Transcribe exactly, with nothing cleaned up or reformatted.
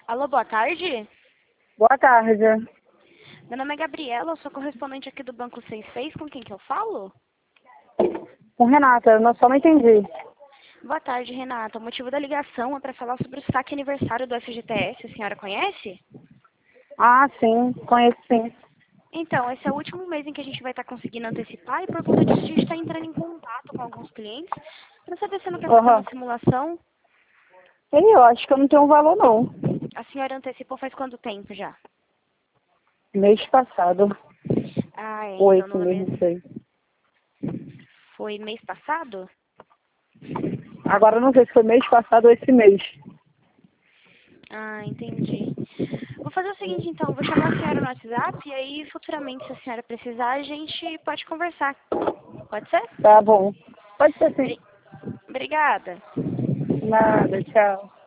Alô, boa tarde. Boa tarde. Meu nome é Gabriela, eu sou correspondente aqui do Banco seis seis. Com quem que eu falo? Com Renata, eu não, só não entendi. Boa tarde, Renata. O motivo da ligação é para falar sobre o saque aniversário do F G T S. A senhora conhece? Ah, sim, conheço sim. Então, esse é o último mês em que a gente vai estar conseguindo antecipar e por conta disso a gente está entrando em contato com alguns clientes para saber se não quer fazer Aham. uma simulação. E eu acho que eu não tenho valor não. A senhora antecipou faz quanto tempo já? Mês passado. Ah, é, Ou então esse no mês, mês... não sei. Foi mês passado? Agora eu não sei se foi mês passado ou esse mês. Ah, entendi. Vou fazer o seguinte, então. Vou chamar a senhora no WhatsApp e aí, futuramente, se a senhora precisar, a gente pode conversar. Pode ser? Tá bom. Pode ser sim. Bri- Obrigada. Nada, tchau.